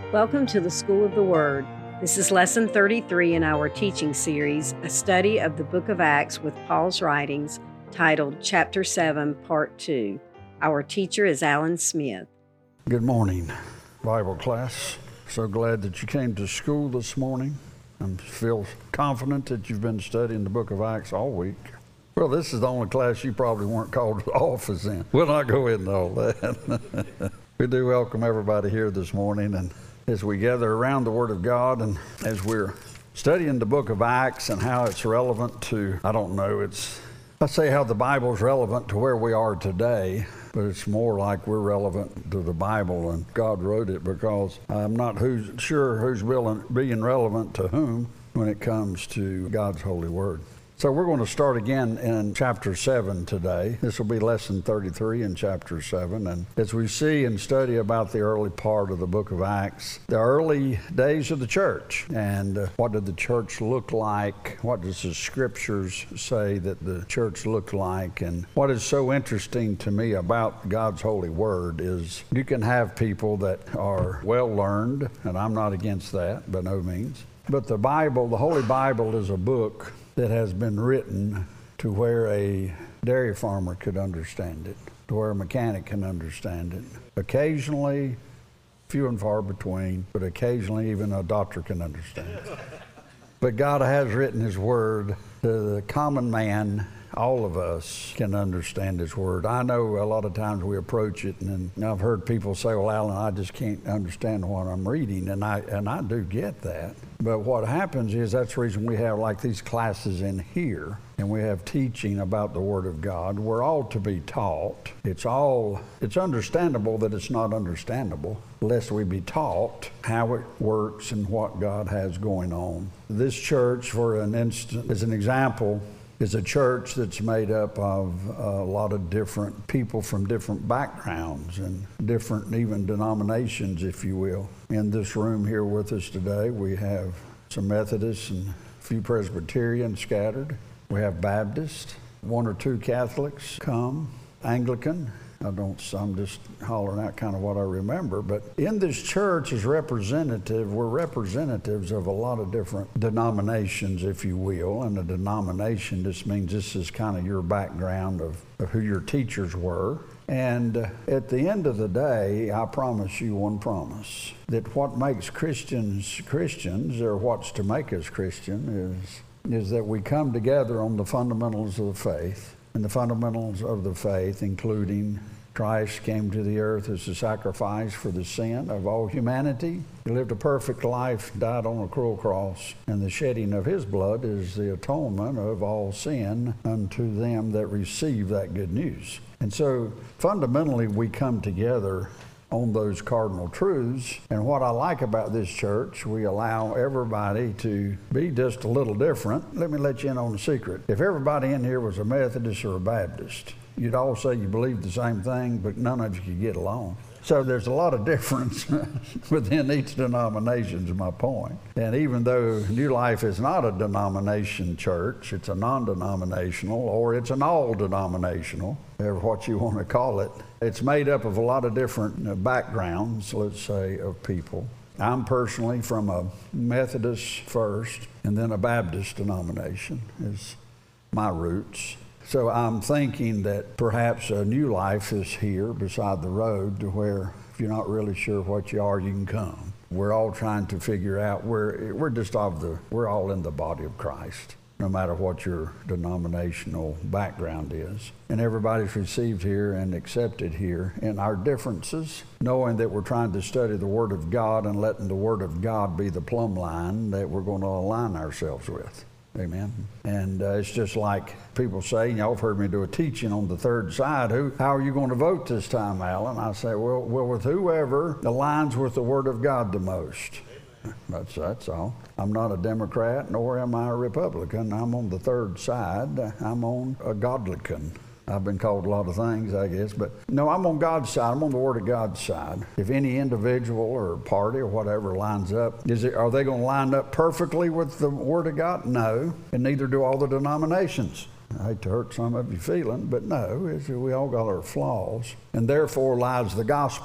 Welcome to the School of the Word. This is Lesson 33 in our teaching series, a study of the book of Acts with Paul's writings, titled Chapter 7, Part 2. Our teacher is Alan Smith. Good morning, Bible class. So glad that you came to school this morning. I feel confident that you've been studying the book of Acts all week. Well, this is the only class you probably weren't called to office in. We'll not go into all that. We do welcome everybody here this morning, and as we gather around the Word of God and as we're studying the book of Acts and how it's relevant to, I say how the Bible's relevant to where we are today, but it's more like we're relevant to the Bible and God wrote it, because I'm not sure who's being relevant to whom when it comes to God's holy Word. So we're going to start again in chapter 7 today. This will be lesson 33 in chapter 7. And as we see and study about the early part of the book of Acts, the early days of the church, and what did the church look like? What does the scriptures say that the church looked like? And what is so interesting to me about God's holy word is you can have people that are well learned, and I'm not against that by no means. But the Bible, the Holy Bible, is a book that has been written to where a dairy farmer could understand it, to where a mechanic can understand it. Occasionally, few and far between, but occasionally even a doctor can understand it. But God has written His Word to the common man. All of us can understand His Word. I know a lot of times we approach it, and I've heard people say, well, Alan, I just can't understand what I'm reading, and I do get that. But what happens is that's the reason we have like these classes in here, and we have teaching about the Word of God. We're all to be taught. It's understandable that it's not understandable, lest we be taught how it works and what God has going on. This church, for an instant, as an example, is a church that's made up of a lot of different people from different backgrounds and different even denominations, if you will. In this room here with us today, we have some Methodists and a few Presbyterians scattered. We have Baptists, one or two Catholics come, Anglican. I'm just hollering out kind of what I remember. But in this church as we're representatives of a lot of different denominations, if you will. And a denomination just means this is kind of your background of who your teachers were. And at the end of the day, I promise you one promise, that what makes Christians Christians, or what's to make us Christian, is that we come together on the fundamentals of the faith. And the fundamentals of the faith, including Christ came to the earth as a sacrifice for the sin of all humanity. He lived a perfect life, died on a cruel cross, and the shedding of His blood is the atonement of all sin unto them that receive that good news. And so fundamentally we come together on those cardinal truths. And what I like about this church, we allow everybody to be just a little different. Let me let you in on a secret. If everybody in here was a Methodist or a Baptist, you'd all say you believed the same thing, but none of you could get along. So there's a lot of difference within each denomination is my point. And even though New Life is not a denomination church, it's a non-denominational, or it's an all-denominational, or what you want to call it. It's made up of a lot of different backgrounds, let's say, of people. I'm personally from a Methodist first, and then a Baptist denomination is my roots. So I'm thinking that perhaps a New Life is here beside the road, to where if you're not really sure what you are, you can come. We're all trying to figure out we're all in the body of Christ, no matter what your denominational background is. And everybody's received here and accepted here in our differences, knowing that we're trying to study the Word of God and letting the Word of God be the plumb line that we're going to align ourselves with. Amen. And it's just like people say, y'all have heard me do a teaching on the third side. How are you going to vote this time, Alan? I say, well, with whoever aligns with the Word of God the most. That's all. I'm not a Democrat, nor am I a Republican. I'm on the third side. I'm on a Godlican. I've been called a lot of things, I guess, but no, I'm on God's side. I'm on the Word of God's side. If any individual or party or whatever lines up, are they going to line up perfectly with the Word of God? No, and neither do all the denominations. I hate to hurt some of your feeling, but no, we all got our flaws. And therefore lies the gospel.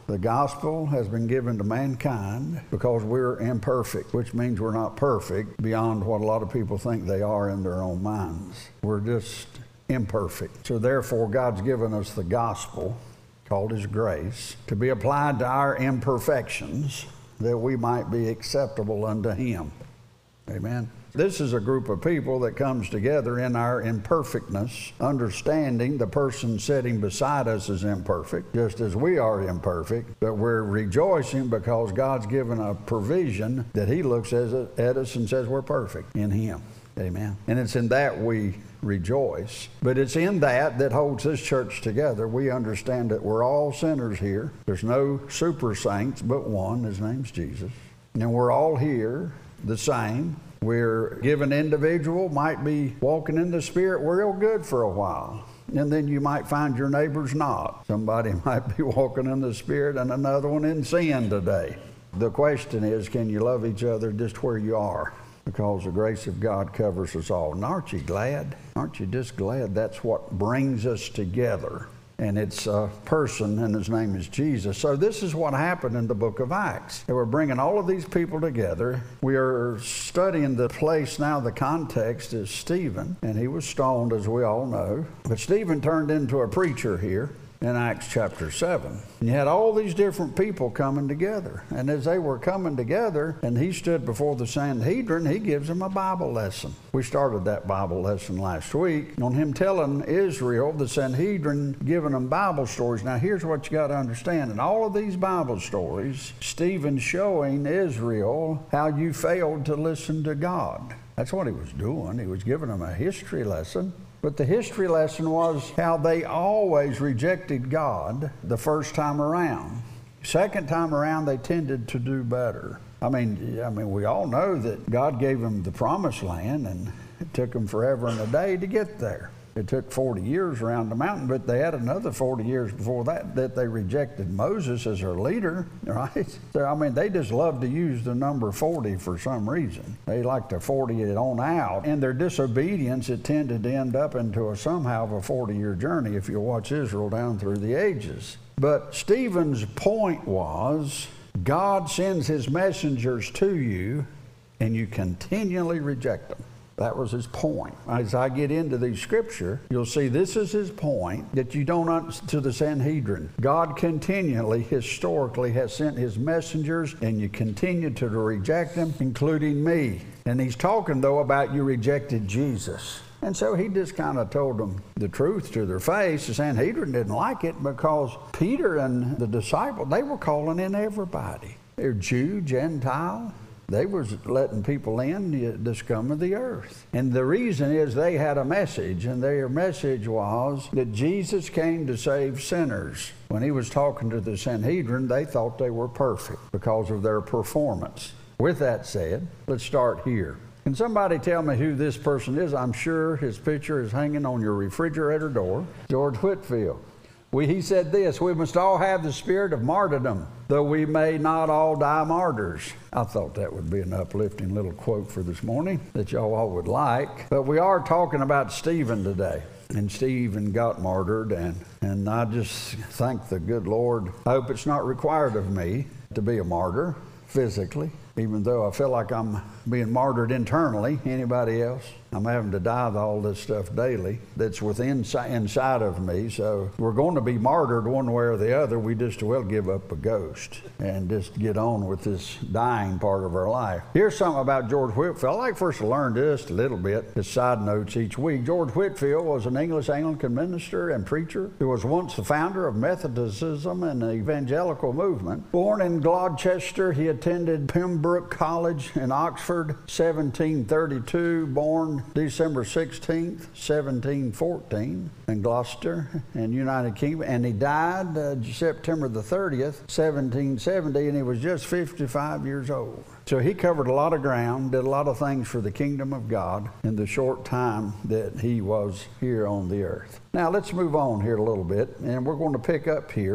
The gospel has been given to mankind because we're imperfect, which means we're not perfect beyond what a lot of people think they are in their own minds. We're just imperfect. So therefore, God's given us the gospel, called His grace, to be applied to our imperfections, that we might be acceptable unto Him. Amen. This is a group of people that comes together in our imperfectness, understanding the person sitting beside us is imperfect, just as we are imperfect, but we're rejoicing because God's given a provision that He looks at us and says we're perfect in Him. Amen. And it's in that we rejoice. But it's in that holds this church together. We understand that we're all sinners here. There's no super saints but one. His name's Jesus. And we're all here the same. We're given individual, might be walking in the Spirit real good for a while. And then you might find your neighbor's not. Somebody might be walking in the Spirit and another one in sin today. The question is, can you love each other just where you are? Because the grace of God covers us all. And aren't you glad? Aren't you just glad that's what brings us together? And it's a person, and his name is Jesus. So this is what happened in the book of Acts. They were bringing all of these people together. We are studying the place now. The context is Stephen, and he was stoned, as we all know. But Stephen turned into a preacher here in Acts chapter 7. And you had all these different people coming together. And as they were coming together, and he stood before the Sanhedrin, he gives them a Bible lesson. We started that Bible lesson last week on him telling Israel, the Sanhedrin, giving them Bible stories. Now here's what you got to understand. In all of these Bible stories, Stephen's showing Israel how you failed to listen to God. That's what he was doing. He was giving them a history lesson. But the history lesson was how they always rejected God the first time around. Second time around, they tended to do better. I mean, we all know that God gave them the promised land, and it took them forever and a day to get there. It took 40 years around the mountain, but they had another 40 years before that they rejected Moses as their leader, right? So, they just love to use the number 40 for some reason. They like to 40 it on out. In their disobedience, it tended to end up into somehow of a 40-year journey if you watch Israel down through the ages. But Stephen's point was, God sends His messengers to you, and you continually reject them. That was his point. As I get into these scripture, you'll see this is his point, that you don't, to the Sanhedrin. God continually, historically, has sent His messengers, and you continue to reject them, including me. And he's talking, though, about you rejected Jesus. And so he just kind of told them the truth to their face. The Sanhedrin didn't like it because Peter and the disciples, they were calling in everybody. They're Jew, Gentile. They was letting people in, the scum of the earth. And the reason is they had a message, and their message was that Jesus came to save sinners. When he was talking to the Sanhedrin, they thought they were perfect because of their performance. With that said, let's start here. Can somebody tell me who this person is? I'm sure his picture is hanging on your refrigerator door. George Whitefield. He said this, we must all have the spirit of martyrdom, though we may not all die martyrs. I thought that would be an uplifting little quote for this morning that y'all all would like. But we are talking about Stephen today. And Stephen got martyred, and I just thank the good Lord. I hope it's not required of me to be a martyr physically, even though I feel like I'm being martyred internally. Anybody else? I'm having to die with all this stuff daily that's inside of me. So we're going to be martyred one way or the other. We just will give up a ghost and just get on with this dying part of our life. Here's something about George Whitefield. I'd like first to learn just a little bit, as side notes each week. George Whitefield was an English Anglican minister and preacher who was once the founder of Methodism and the evangelical movement. Born in Gloucester, he attended Pembroke College in Oxford, 1732, born December 16th, 1714 in Gloucester in United Kingdom, and he died September the 30th, 1770, and he was just 55 years old. So he covered a lot of ground, did a lot of things for the kingdom of God in the short time that he was here on the earth. Now let's move on here a little bit, and we're going to pick up here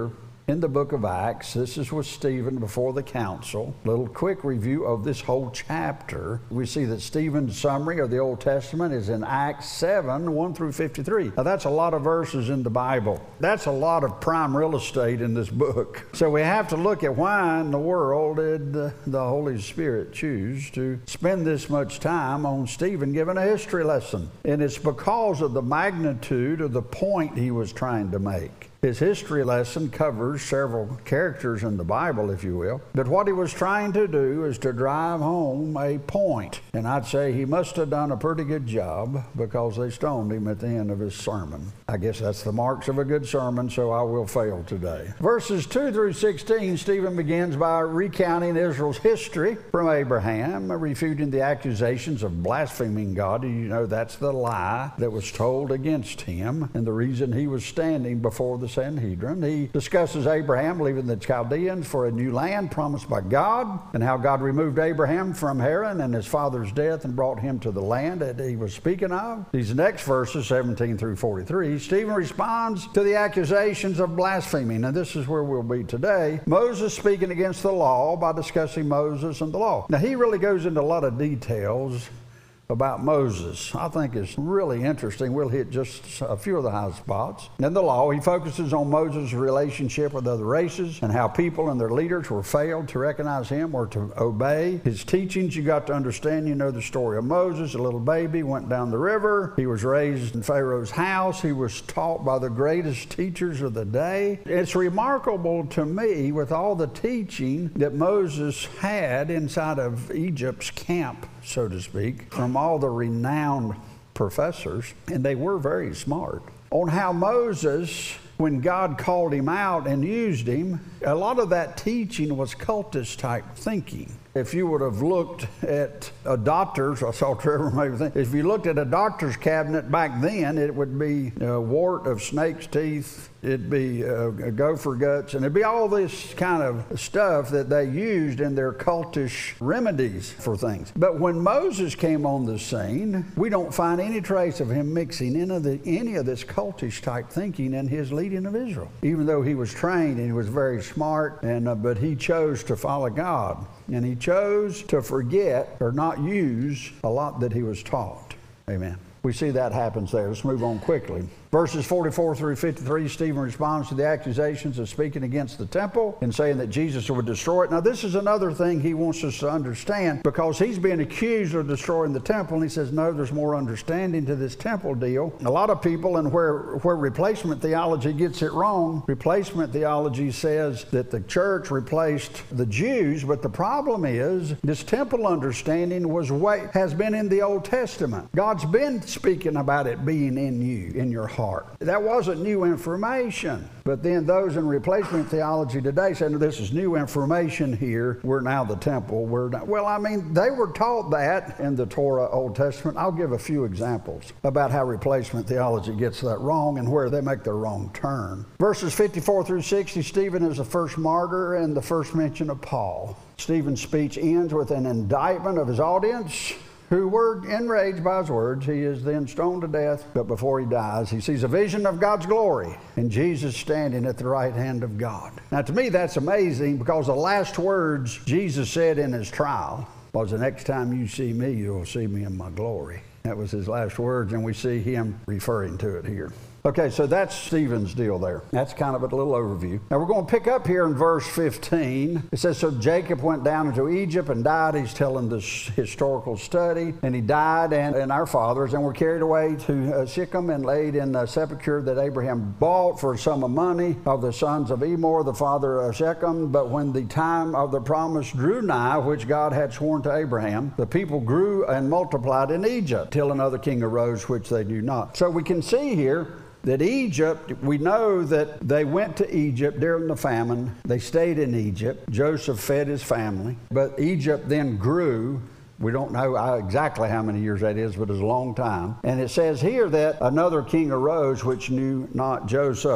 in the book of Acts. This is with Stephen before the council. Little quick review of this whole chapter. We see that Stephen's summary of the Old Testament is in Acts 7, 1 through 53. Now that's a lot of verses in the Bible. That's a lot of prime real estate in this book. So we have to look at why in the world did the Holy Spirit choose to spend this much time on Stephen giving a history lesson. And it's because of the magnitude of the point he was trying to make. His history lesson covers several characters in the Bible, if you will. But what he was trying to do is to drive home a point. And I'd say he must have done a pretty good job because they stoned him at the end of his sermon. I guess that's the marks of a good sermon, so I will fail today. Verses 2 through 16, Stephen begins by recounting Israel's history from Abraham, refuting the accusations of blaspheming God. You know, that's the lie that was told against him and the reason he was standing before the Sanhedrin. He discusses Abraham leaving the Chaldeans for a new land promised by God, and how God removed Abraham from Haran and his father's death and brought him to the land that he was speaking of. These next verses, 17 through 43, Stephen responds to the accusations of blaspheming, and this is where we'll be today. Moses speaking against the law by discussing Moses and the law. Now he really goes into a lot of details about Moses. I think it's really interesting. We'll hit just a few of the high spots. In the law, he focuses on Moses' relationship with other races and how people and their leaders were failed to recognize him or to obey his teachings. You got to understand, you know the story of Moses, a little baby, went down the river. He was raised in Pharaoh's house. He was taught by the greatest teachers of the day. It's remarkable to me with all the teaching that Moses had inside of Egypt's camp, so to speak, from all the renowned professors, and they were very smart, on how Moses, when God called him out and used him, a lot of that teaching was cultist type thinking. If you would have looked at a doctor's, I saw Trevor maybe think, if you looked at a doctor's cabinet back then, it would be a wart of snake's teeth, it'd be gopher guts, and it'd be all this kind of stuff that they used in their cultish remedies for things. But when Moses came on the scene, we don't find any trace of him mixing any of this cultish type thinking in his leading of Israel, even though he was trained and he was very smart, and but he chose to follow God. And he chose to forget or not use a lot that he was taught. Amen. We see that happens there. Let's move on quickly. Verses 44 through 53, Stephen responds to the accusations of speaking against the temple and saying that Jesus would destroy it. Now, this is another thing he wants us to understand, because he's being accused of destroying the temple, and he says, no, there's more understanding to this temple deal. A lot of people, and where replacement theology gets it wrong, replacement theology says that the church replaced the Jews, but the problem is this temple understanding has been in the Old Testament. God's been speaking about it being in you, in your heart. That wasn't new information. But then those in replacement theology today say, no, this is new information here. We're now the temple. We're not. Well, I mean, they were taught that in the Torah Old Testament. I'll give a few examples about how replacement theology gets that wrong and where they make the wrong turn. Verses 54 through 60, Stephen is the first martyr and the first mention of Paul. Stephen's speech ends with an indictment of his audience, who were enraged by his words. He is then stoned to death, but before he dies, he sees a vision of God's glory and Jesus standing at the right hand of God. Now, to me, that's amazing, because the last words Jesus said in his trial was, the next time you see me, you'll see me in my glory. That was his last words, and we see him referring to it here. Okay, so that's Stephen's deal there. That's kind of a little overview. Now we're going to pick up here in verse 15. It says, so Jacob went down into Egypt and died. He's telling this historical study. And he died, and our fathers, and were carried away to Shechem and laid in a sepulchre that Abraham bought for a sum of money of the sons of Emor, the father of Shechem. But when the time of the promise drew nigh, which God had sworn to Abraham, the people grew and multiplied in Egypt, till another king arose, which they knew not. So we can see here that Egypt, we know that they went to Egypt during the famine. They stayed in Egypt. Joseph fed his family. But Egypt then grew. We don't know exactly how many years that is, but it's a long time. And it says here that another king arose which knew not Joseph.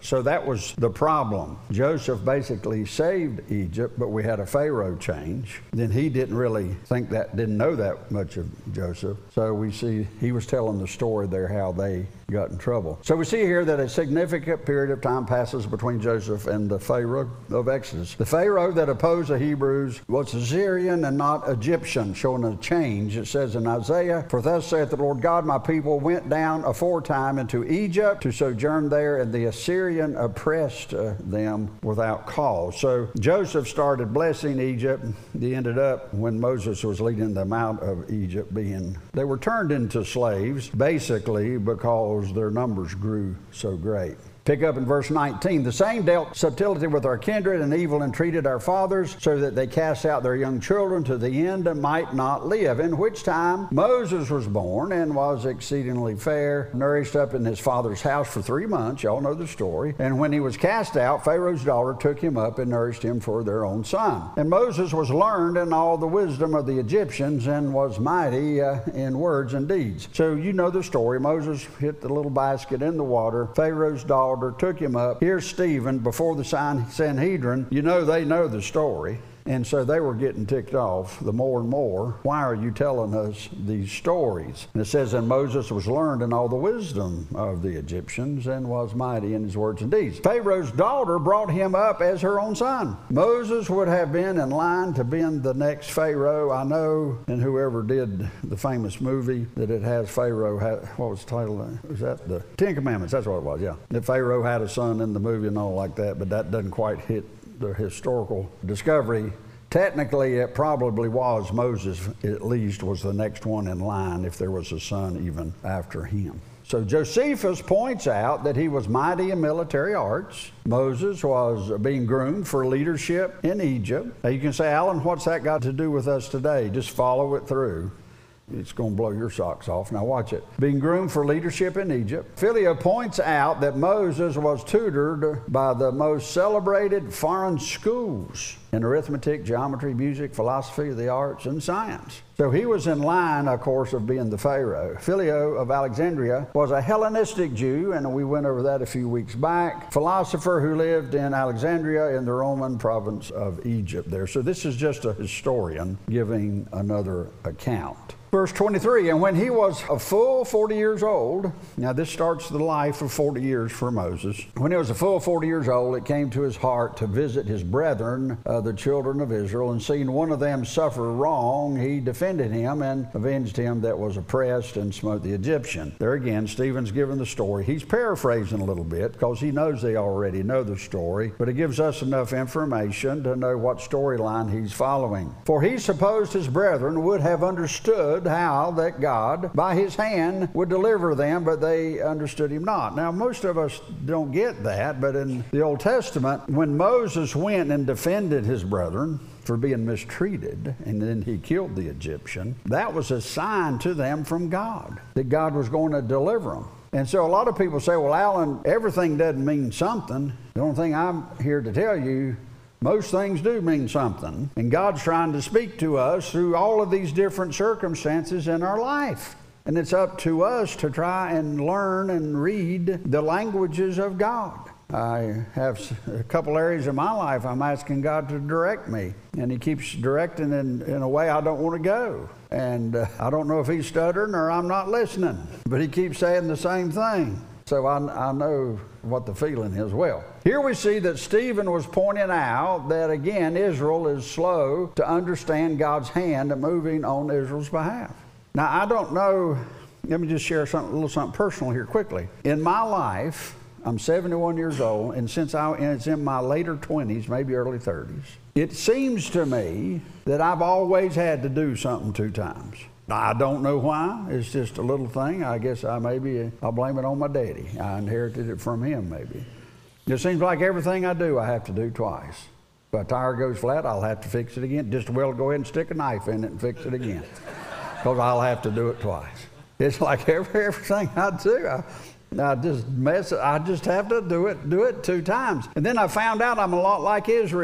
So that was the problem. Joseph basically saved Egypt, but we had a Pharaoh change. Then he didn't know that much of Joseph. So we see he was telling the story there how they got in trouble. So we see here that a significant period of time passes between Joseph and the Pharaoh of Exodus. The Pharaoh that opposed the Hebrews was Assyrian and not Egyptian, showing a change. It says in Isaiah, "For thus saith the Lord God, my people went down aforetime into Egypt to sojourn there, and the Assyrian oppressed them without cause." So Joseph started blessing Egypt. They ended up, when Moses was leading them out of Egypt, they were turned into slaves, basically because their numbers grew so great. Pick up in verse 19. "The same dealt subtlety with our kindred and evil entreated our fathers, so that they cast out their young children to the end and might not live. In which time Moses was born and was exceedingly fair, nourished up in his father's house for 3 months." Y'all know the story. "And when he was cast out, Pharaoh's daughter took him up and nourished him for their own son. And Moses was learned in all the wisdom of the Egyptians and was mighty in words and deeds." So you know the story. Moses hit the little basket in the water. Pharaoh's daughter took him up. Here's Stephen before the Sanhedrin. You know they know the story. And so they were getting ticked off the more and more. "Why are you telling us these stories?" And it says, "And Moses was learned in all the wisdom of the Egyptians and was mighty in his words and deeds. Pharaoh's daughter brought him up as her own son." Moses would have been in line to be the next Pharaoh. I know, and whoever did the famous movie that it has Pharaoh, what was the title? Was that the Ten Commandments? That's what it was, yeah. That Pharaoh had a son in the movie and all like that, but that doesn't quite hit the historical discovery. Technically, it probably was Moses, at least, was the next one in line if there was a son even after him. So Josephus points out that he was mighty in military arts. Moses was being groomed for leadership in Egypt. Now you can say, "Alan, what's that got to do with us today?" Just follow it through. It's going to blow your socks off. Now watch it. Being groomed for leadership in Egypt. Philo points out that Moses was tutored by the most celebrated foreign schools in arithmetic, geometry, music, philosophy, the arts, and science. So he was in line, of course, of being the Pharaoh. Philo of Alexandria was a Hellenistic Jew, and we went over that a few weeks back. Philosopher who lived in Alexandria in the Roman province of Egypt there. So this is just a historian giving another account. Verse 23, "And when he was a full 40 years old," now this starts the life of 40 years for Moses. "When he was a full 40 years old, it came to his heart to visit his brethren, the children of Israel, and seeing one of them suffer wrong, he defended him and avenged him that was oppressed and smote the Egyptian." There again, Stephen's given the story. He's paraphrasing a little bit because he knows they already know the story, but it gives us enough information to know what storyline he's following. "For he supposed his brethren would have understood how that God by his hand would deliver them, but they understood him not." Now most of us don't get that, but in the Old Testament, when Moses went and defended his brethren for being mistreated, and then he killed the Egyptian, that was a sign to them from God that God was going to deliver them. And so a lot of people say, "Well, Alan, everything doesn't mean something." The only thing I'm here to tell you, most things do mean something. And God's trying to speak to us through all of these different circumstances in our life. And it's up to us to try and learn and read the languages of God. I have a couple areas of my life I'm asking God to direct me. And he keeps directing in a way I don't want to go. And I don't know if he's stuttering or I'm not listening. But he keeps saying the same thing. So I know what the feeling is well. Here we see that Stephen was pointing out that, again, Israel is slow to understand God's hand moving on Israel's behalf. Now, I don't know, let me just share a little something personal here quickly. In my life, I'm 71 years old, and since it's in my later 20s, maybe early 30s, it seems to me that I've always had to do something 2 times. I don't know why. It's just a little thing. I guess I'll blame it on my daddy. I inherited it from him, maybe. It seems like everything I do, I have to do twice. If a tire goes flat, I'll have to fix it again. Just well go ahead and stick a knife in it and fix it again, because I'll have to do it twice. It's like everything I do, I just have to do it 2 times. And then I found out I'm a lot like Israel.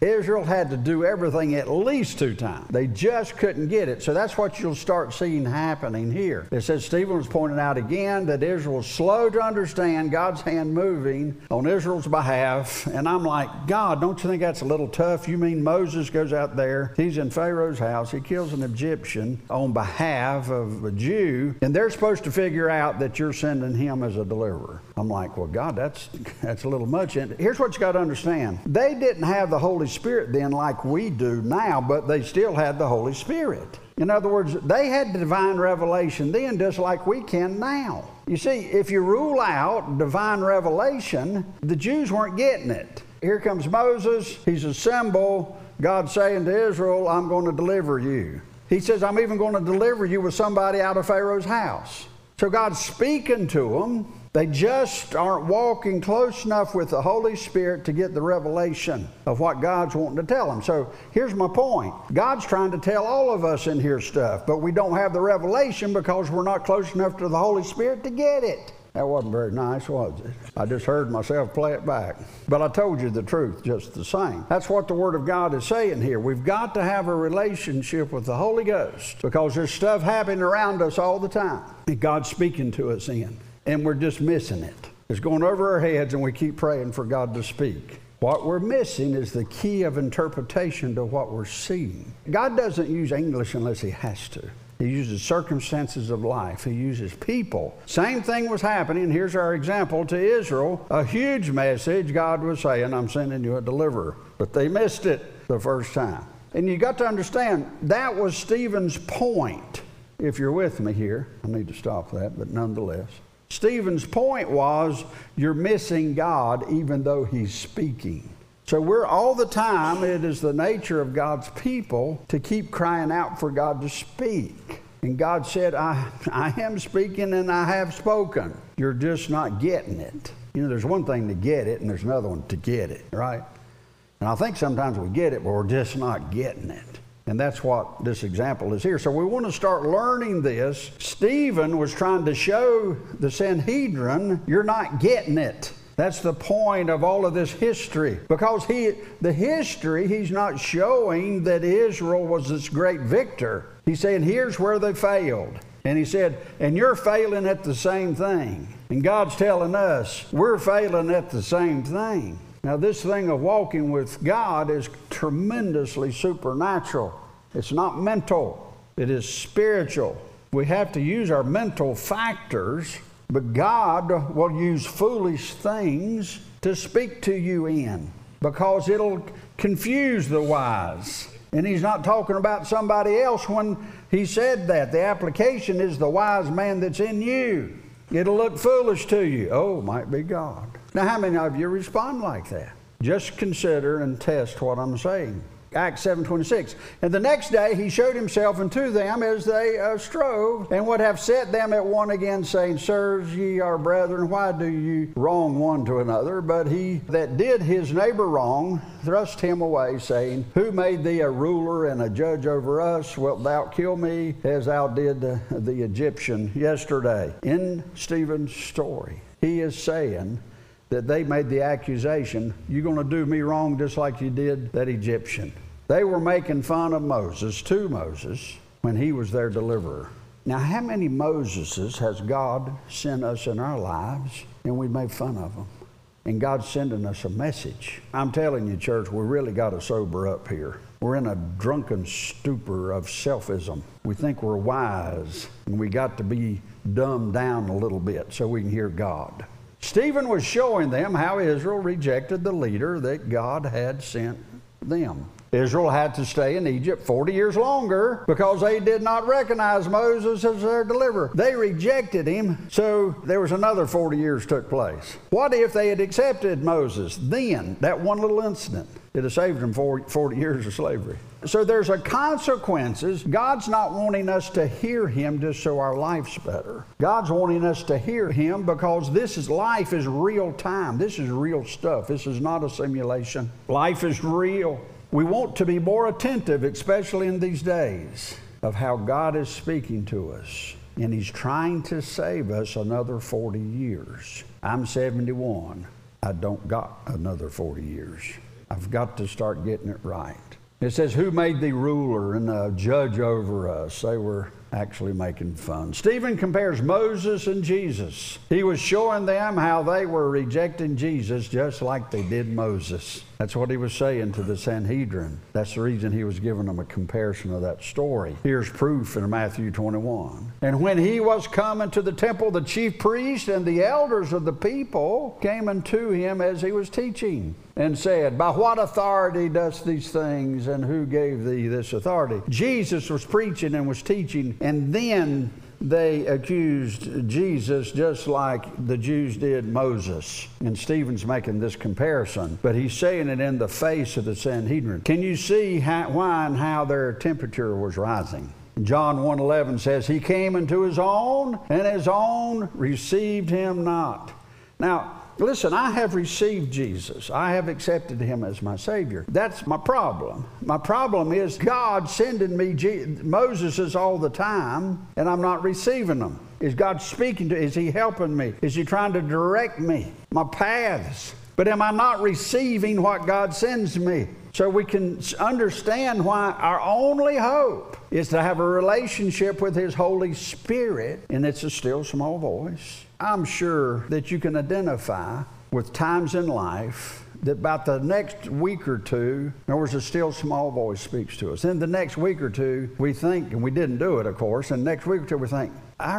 Israel had to do everything at least 2 times. They just couldn't get it. So that's what you'll start seeing happening here. It says Stephen was pointing out again that Israel was slow to understand God's hand moving on Israel's behalf. And I'm like, God, don't you think that's a little tough? You mean Moses goes out there, he's in Pharaoh's house, he kills an Egyptian on behalf of a Jew, and they're supposed to figure out that you're sending him as a deliverer. I'm like, well, God, that's a little much. And here's what you got to understand. They didn't have the Holy Spirit then like we do now, but they still had the Holy Spirit. In other words, they had divine revelation then just like we can now. You see, if you rule out divine revelation, the Jews weren't getting it. Here comes Moses. He's a symbol. God's saying to Israel, I'm going to deliver you. He says, I'm even going to deliver you with somebody out of Pharaoh's house. So God's speaking to them. They just aren't walking close enough with the Holy Spirit to get the revelation of what God's wanting to tell them. So here's my point. God's trying to tell all of us in here stuff, but we don't have the revelation because we're not close enough to the Holy Spirit to get it. That wasn't very nice, was it? I just heard myself play it back. But I told you the truth just the same. That's what the Word of God is saying here. We've got to have a relationship with the Holy Ghost because there's stuff happening around us all the time. And God's speaking to us in. And we're just missing it. It's going over our heads and we keep praying for God to speak. What we're missing is the key of interpretation to what we're seeing. God doesn't use English unless He has to. He uses circumstances of life. He uses people. Same thing was happening. Here's our example to Israel. A huge message. God was saying, I'm sending you a deliverer. But they missed it the first time. And you got to understand, that was Stephen's point. If you're with me here, I need to stop that, but nonetheless. Stephen's point was, you're missing God even though He's speaking. So we're all the time, it is the nature of God's people to keep crying out for God to speak. And God said, I am speaking and I have spoken. You're just not getting it. You know, there's one thing to get it and there's another one to get it, right? And I think sometimes we get it, but we're just not getting it. And that's what this example is here. So we want to start learning this. Stephen was trying to show the Sanhedrin, you're not getting it. That's the point of all of this history. Because the history, he's not showing that Israel was this great victor. He's saying, here's where they failed. And he said, and you're failing at the same thing. And God's telling us, we're failing at the same thing. Now, this thing of walking with God is tremendously supernatural. It's not mental. It is spiritual. We have to use our mental factors, but God will use foolish things to speak to you in because it'll confuse the wise. And He's not talking about somebody else when He said that. The application is the wise man that's in you. It'll look foolish to you. Oh, it might be God. Now, how many of you respond like that? Just consider and test what I'm saying. Acts 7:26. And the next day He showed Himself unto them as they strove, and would have set them at one again, saying, Sirs, ye are brethren, why do ye wrong one to another? But he that did his neighbor wrong thrust him away, saying, Who made thee a ruler and a judge over us? Wilt thou kill me as thou did the Egyptian yesterday? In Stephen's story, he is saying that they made the accusation, you're going to do me wrong just like you did that Egyptian. They were making fun of Moses, to Moses, when he was their deliverer. Now, how many Moseses has God sent us in our lives and we made fun of them? And God's sending us a message. I'm telling you, church, we really got to sober up here. We're in a drunken stupor of selfism. We think we're wise, and we got to be dumbed down a little bit so we can hear God. Stephen was showing them how Israel rejected the leader that God had sent them. Israel had to stay in Egypt 40 years longer because they did not recognize Moses as their deliverer. They rejected him, so there was another 40 years took place. What if they had accepted Moses then, that one little incident? It had saved them 40 years of slavery. So there's a consequences. God's not wanting us to hear Him just so our life's better. God's wanting us to hear Him because life is real time. This is real stuff. This is not a simulation. Life is real. We want to be more attentive, especially in these days, of how God is speaking to us. And He's trying to save us another 40 years. I'm 71. I don't got another 40 years. I've got to start getting it right. It says, who made thee ruler and a judge over us? They were actually making fun. Stephen compares Moses and Jesus. He was showing them how they were rejecting Jesus just like they did Moses. That's what he was saying to the Sanhedrin. That's the reason he was giving them a comparison of that story. Here's proof in Matthew 21. And when he was come into the temple, the chief priests and the elders of the people came unto him as he was teaching, and said, by what authority dost these things, and who gave thee this authority? Jesus was preaching and was teaching, and then they accused Jesus just like the Jews did Moses. And Stephen's making this comparison, but he's saying it in the face of the Sanhedrin. Can you see why and how their temperature was rising? John 1:11 says, he came unto his own, and his own received him not. Now, listen, I have received Jesus. I have accepted him as my Savior. That's my problem. My problem is God sending me Moses all the time, and I'm not receiving them. Is God speaking to me? Is he helping me? Is he trying to direct me, my paths? But am I not receiving what God sends me? So we can understand why our only hope is to have a relationship with his Holy Spirit, and it's a still small voice. I'm sure that you can identify with times in life that about the next week or two, there was a still small voice speaks to us. Then the next week or two, we think, and we didn't do it, of course, and next week or two we think, I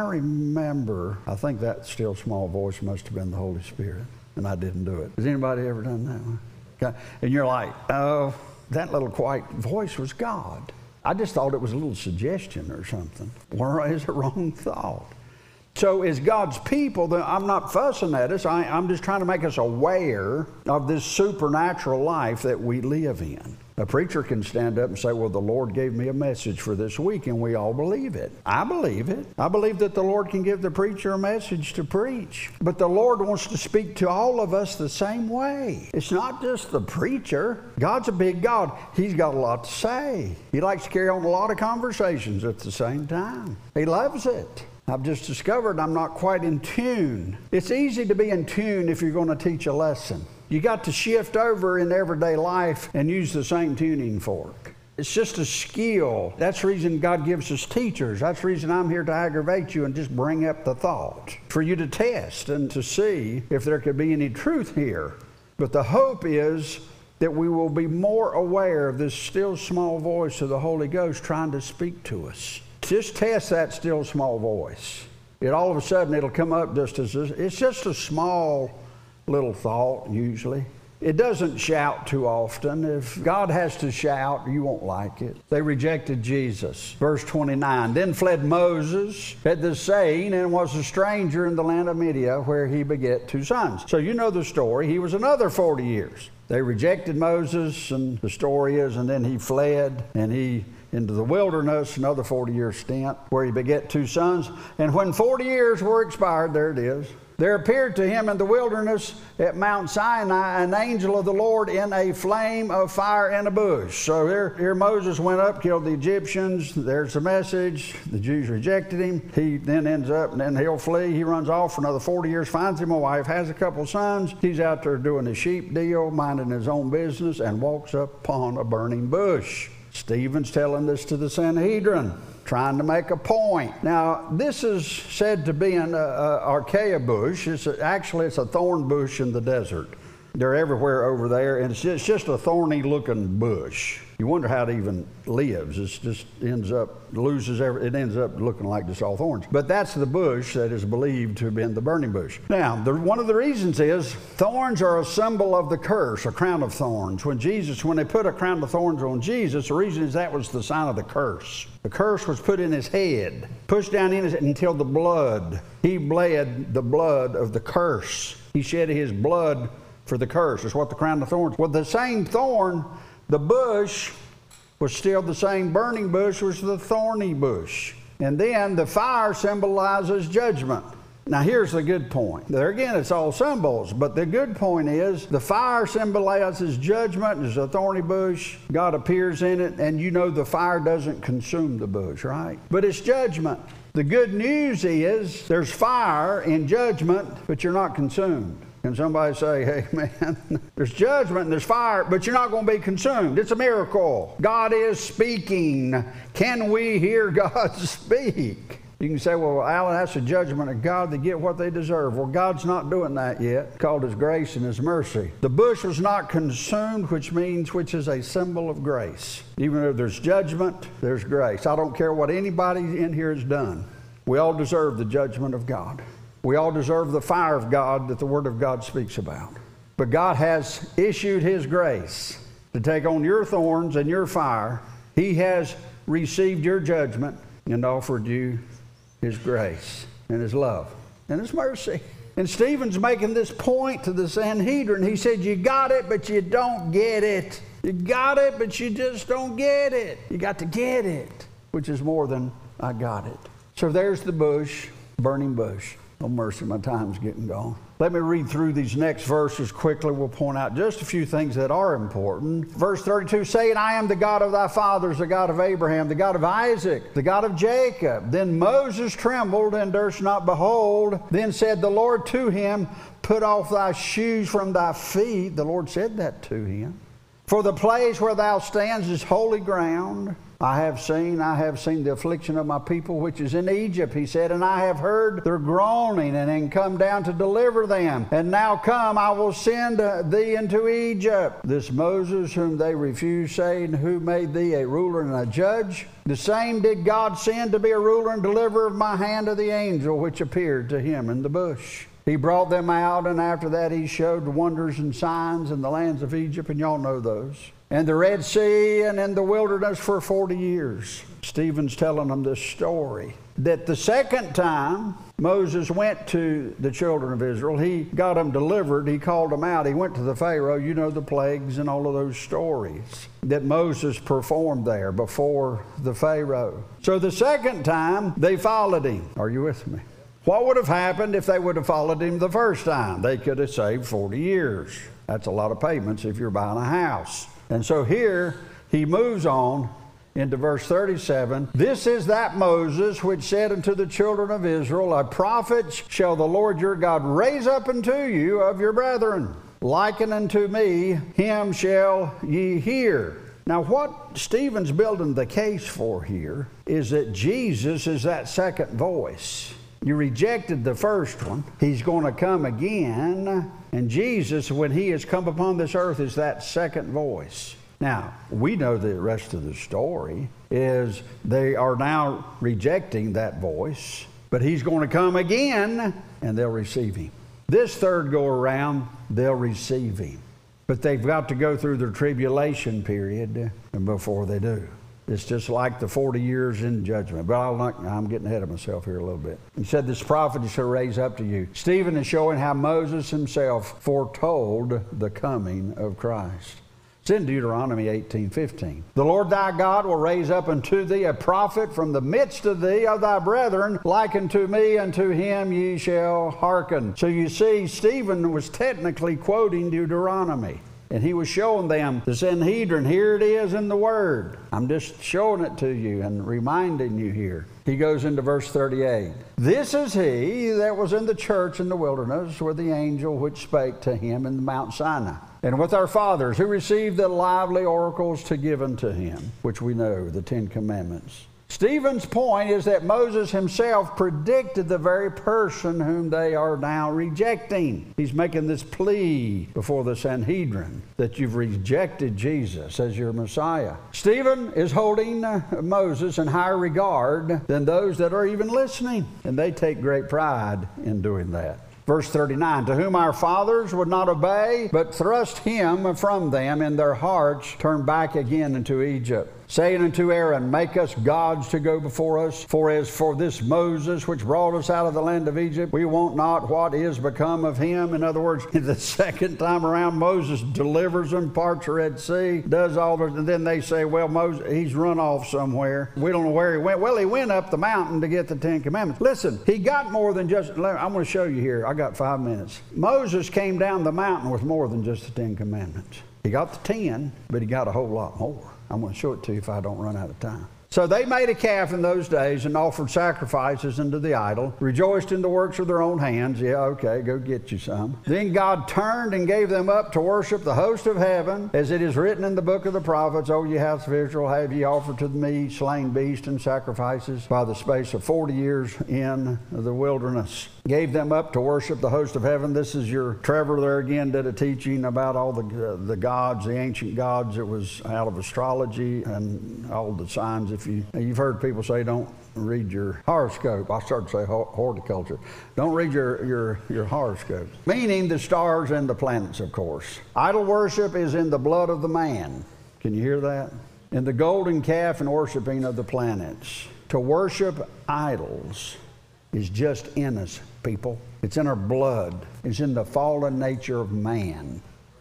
think that still small voice must have been the Holy Spirit, and I didn't do it. Has anybody ever done that one? Okay. And you're like, oh, that little quiet voice was God. I just thought it was a little suggestion or something. Or is it a wrong thought? So as God's people, I'm not fussing at us. I'm just trying to make us aware of this supernatural life that we live in. A preacher can stand up and say, well, the Lord gave me a message for this week, and we all believe it. I believe it. I believe that the Lord can give the preacher a message to preach. But the Lord wants to speak to all of us the same way. It's not just the preacher. God's a big God. He's got a lot to say. He likes to carry on a lot of conversations at the same time. He loves it. I've just discovered I'm not quite in tune. It's easy to be in tune if you're going to teach a lesson. You got to shift over in everyday life and use the same tuning fork. It's just a skill. That's the reason God gives us teachers. That's the reason I'm here to aggravate you and just bring up the thought for you to test and to see if there could be any truth here. But the hope is that we will be more aware of this still small voice of the Holy Ghost trying to speak to us. Just test that still small voice. All of a sudden it'll come up just as it's just a small little thought usually. It doesn't shout too often. If God has to shout, you won't like it. They rejected Jesus. Verse 29, then fled Moses at the saying, and was a stranger in the land of Midian, where he begat 2 sons. So you know the story. He was another 40 years. They rejected Moses, and the story is, and then he fled, and he into the wilderness, another 40-year stint, where he begat 2 sons. And when 40 years were expired, there it is, there appeared to him in the wilderness at Mount Sinai an angel of the Lord in a flame of fire in a bush. So here Moses went up, killed the Egyptians. There's the message. The Jews rejected him. He then ends up, and then he'll flee. He runs off for another 40 years, finds him a wife, has a couple sons. He's out there doing a sheep deal, minding his own business, and walks up upon a burning bush. Stephen's telling this to the Sanhedrin, trying to make a point. Now, this is said to be an acacia bush. It's a thorn bush in the desert. They're everywhere over there, and it's just a thorny-looking bush. You wonder how it even lives. It just ends up looking like just all thorns. But that's the bush that is believed to have been the burning bush. Now, one of the reasons is thorns are a symbol of the curse, a crown of thorns. When they put a crown of thorns on Jesus, the reason is that was the sign of the curse. The curse was put in his head, pushed down in his head until he bled the blood of the curse. He shed his blood for the curse. That's what the crown of thorns. Well, the same thorn, the bush was still the same burning bush, was the thorny bush. And then the fire symbolizes judgment. Now here's the good point. There again, it's all symbols, but the good point is the fire symbolizes judgment. There's a thorny bush. God appears in it, and you know the fire doesn't consume the bush, right? But it's judgment. The good news is there's fire in judgment, but you're not consumed. Can somebody say, hey man, there's judgment and there's fire, but you're not going to be consumed? It's a miracle. God is speaking. Can we hear God speak? You can say, well, Alan, that's a judgment of God. They get what they deserve. Well, God's not doing that yet. It's called His grace and His mercy. The bush was not consumed, which is a symbol of grace. Even though there's judgment, there's grace. I don't care what anybody in here has done. We all deserve the judgment of God. We all deserve the fire of God that the Word of God speaks about. But God has issued His grace to take on your thorns and your fire. He has received your judgment and offered you His grace and His love and His mercy. And Stephen's making this point to the Sanhedrin. He said, you got it, but you don't get it. You got it, but you just don't get it. You got to get it, which is more than I got it. So there's the bush, burning bush. Oh, mercy, my time's getting gone. Let me read through these next verses quickly. We'll point out just a few things that are important. Verse 32, saying, I am the God of thy fathers, the God of Abraham, the God of Isaac, the God of Jacob. Then Moses trembled and durst not behold. Then said the Lord to him, put off thy shoes from thy feet. The Lord said that to him. For the place where thou standest is holy ground. I have seen the affliction of my people which is in Egypt, he said, and I have heard their groaning, and am come down to deliver them. And now come, I will send thee into Egypt. This Moses whom they refused, saying, who made thee a ruler and a judge? The same did God send to be a ruler and deliverer of my hand to the angel which appeared to him in the bush. He brought them out, and after that he showed wonders and signs in the lands of Egypt, and y'all know those. And the Red Sea, and in the wilderness for 40 years. Stephen's telling them this story. That the second time Moses went to the children of Israel, he got them delivered, he called them out, he went to the Pharaoh, you know the plagues and all of those stories that Moses performed there before the Pharaoh. So the second time they followed him. Are you with me? What would have happened if they would have followed him the first time? They could have saved 40 years. That's a lot of payments if you're buying a house. And so here he moves on into verse 37. This is that Moses which said unto the children of Israel, a prophet shall the Lord your God raise up unto you of your brethren. Liken unto me, him shall ye hear. Now what Stephen's building the case for here is that Jesus is that second voice. You rejected the first one. He's going to come again. And Jesus, when he has come upon this earth, is that second voice. Now, we know the rest of the story is they are now rejecting that voice. But he's going to come again, and they'll receive him. This third go around, they'll receive him. But they've got to go through their tribulation period before they do. It's just like the 40 years in judgment. But I'm getting ahead of myself here a little bit. He said, this prophet shall raise up to you. Stephen is showing how Moses himself foretold the coming of Christ. It's in Deuteronomy 18:15. The Lord thy God will raise up unto thee a prophet from the midst of thee of thy brethren, like unto me, unto him ye shall hearken. So you see, Stephen was technically quoting Deuteronomy. And he was showing them the Sanhedrin. Here it is in the Word. I'm just showing it to you and reminding you here. He goes into verse 38. This is he that was in the church in the wilderness with the angel which spake to him in Mount Sinai. And with our fathers who received the lively oracles to give unto him, which we know, the 10 Commandments. Stephen's point is that Moses himself predicted the very person whom they are now rejecting. He's making this plea before the Sanhedrin that you've rejected Jesus as your Messiah. Stephen is holding Moses in higher regard than those that are even listening, and they take great pride in doing that. Verse 39, to whom our fathers would not obey, but thrust him from them in their hearts, turned back again into Egypt, saying unto Aaron, make us gods to go before us. For as for this Moses, which brought us out of the land of Egypt, we want not what is become of him. In other words, the second time around, Moses delivers them, parts the Red Sea, does all this, and then they say, well, Moses, he's run off somewhere. We don't know where he went. Well, he went up the mountain to get the 10 Commandments. Listen, he got more than just, I'm going to show you here. I got 5 minutes. Moses came down the mountain with more than just the 10 Commandments. He got the 10, but he got a whole lot more. I'm going to show it to you if I don't run out of time. So they made a calf in those days and offered sacrifices unto the idol, rejoiced in the works of their own hands. Yeah, okay, go get you some. Then God turned and gave them up to worship the host of heaven, as it is written in the book of the prophets, O ye house of Israel, have ye offered to me slain beasts and sacrifices by the space of 40 years in the wilderness. Gave them up to worship the host of heaven. This is your Trevor there again, did a teaching about all the gods, the ancient gods. It was out of astrology and all the signs. If you've heard people say, don't read your horoscope. I started to say horticulture. Don't read your horoscope. Meaning the stars and the planets, of course. Idol worship is in the blood of the man. Can you hear that? In the golden calf and worshiping of the planets. To worship idols is just in us, people. It's in our blood. It's in the fallen nature of man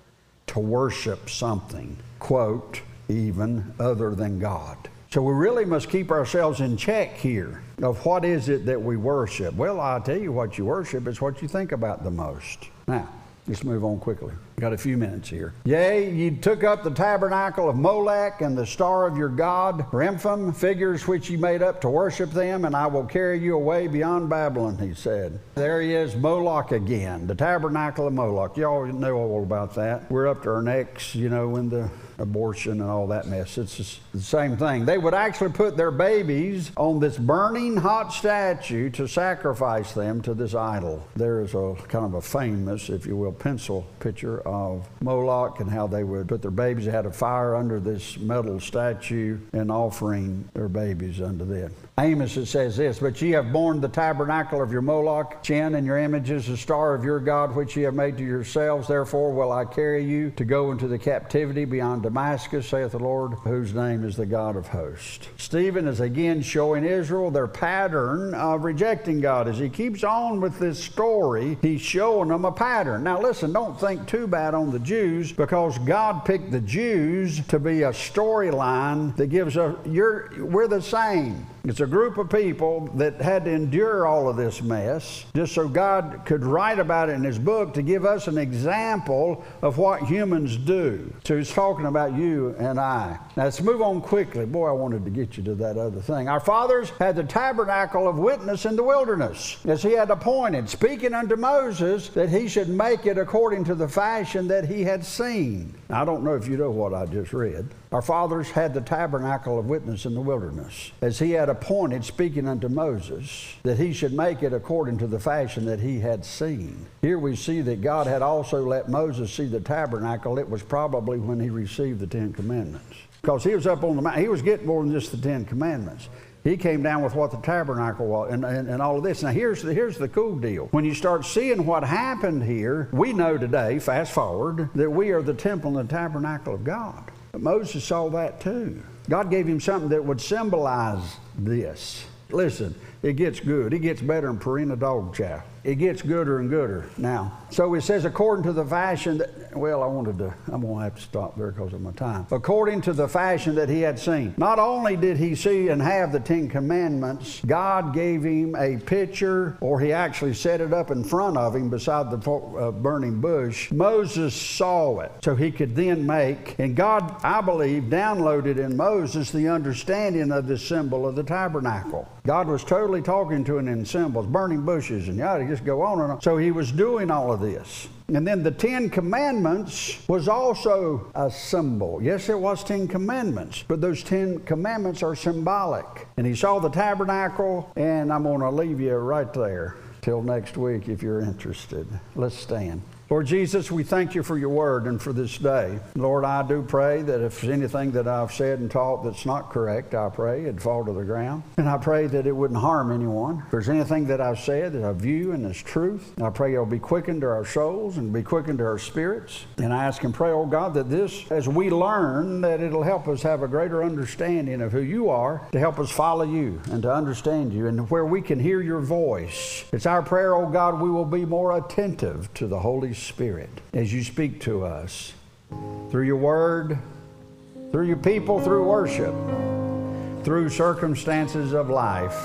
to worship something, quote, even other than God. So we really must keep ourselves in check here of what is it that we worship. Well, I'll tell you what you worship is what you think about the most. Now, let's move on quickly. Got a few minutes here. Yea, ye took up the tabernacle of Molech and the star of your god, Remphan, figures which ye made up to worship them, and I will carry you away beyond Babylon, he said. There he is, Moloch again, the tabernacle of Moloch. Y'all know all about that. We're up to our necks, in the abortion and all that mess. It's just the same thing. They would actually put their babies on this burning hot statue to sacrifice them to this idol. There is a kind of a famous, if you will, pencil picture of Moloch and how they would put their babies. They had a fire under this metal statue and offering their babies unto them. Amos, it says this, but ye have borne the tabernacle of your Moloch, Chin, and your images, the star of your God, which ye have made to yourselves. Therefore will I carry you to go into the captivity beyond Damascus, saith the Lord, whose name is the God of hosts. Stephen is again showing Israel their pattern of rejecting God. As he keeps on with this story, he's showing them a pattern. Now listen, don't think too bad on the Jews, because God picked the Jews to be a storyline that gives us, we're the same. It's a group of people that had to endure all of this mess just so God could write about it in his book to give us an example of what humans do. So he's talking about you and I. Now let's move on quickly. Boy, I wanted to get you to that other thing. Our fathers had the tabernacle of witness in the wilderness, as he had appointed, speaking unto Moses that he should make it according to the fashion that he had seen. Now, I don't know if you know what I just read. Our fathers had the tabernacle of witness in the wilderness, as he had appointed, speaking unto Moses, that he should make it according to the fashion that he had seen. Here we see that God had also let Moses see the tabernacle. It was probably when he received the Ten Commandments, because he was up on the mountain. He was getting more than just the Ten Commandments. He came down with what the tabernacle was and all of this. Now here's the cool deal. When you start seeing what happened here, we know today, fast forward, that we are the temple and the tabernacle of God. But Moses saw that too. God gave him something that would symbolize this. Listen, it gets good. It gets better than Purina dog chow. It gets gooder and gooder. Now, so it says according to the fashion that, well, I'm going to have to stop there because of my time. According to the fashion that he had seen. Not only did he see and have the Ten Commandments, God gave him a picture, or he actually set it up in front of him beside the burning bush. Moses saw it, so he could then make, and God, I believe, downloaded in Moses the understanding of the symbol of the tabernacle. God was totally talking to him in symbols, burning bushes, and just go on and on. So he was doing all of this. And then the Ten Commandments was also a symbol. Yes, it was 10 commandments, but those 10 commandments are symbolic. And he saw the tabernacle, and I'm going to leave you right there till next week if you're interested. Let's stand. Lord Jesus, we thank you for your word and for this day. Lord, I do pray that if there's anything that I've said and taught that's not correct, I pray it'd fall to the ground. And I pray that it wouldn't harm anyone. If there's anything that I've said that I view and is truth, I pray it'll be quickened to our souls and be quickened to our spirits. And I ask and pray, oh God, that this, as we learn, that it'll help us have a greater understanding of who you are, to help us follow you and to understand you, and where we can hear your voice. It's our prayer, oh God, we will be more attentive to the Holy Spirit as you speak to us through your word, through your people, through worship, through circumstances of life.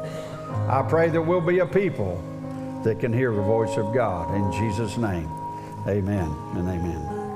I pray that we'll be a people that can hear the voice of God. In Jesus' name, amen and amen.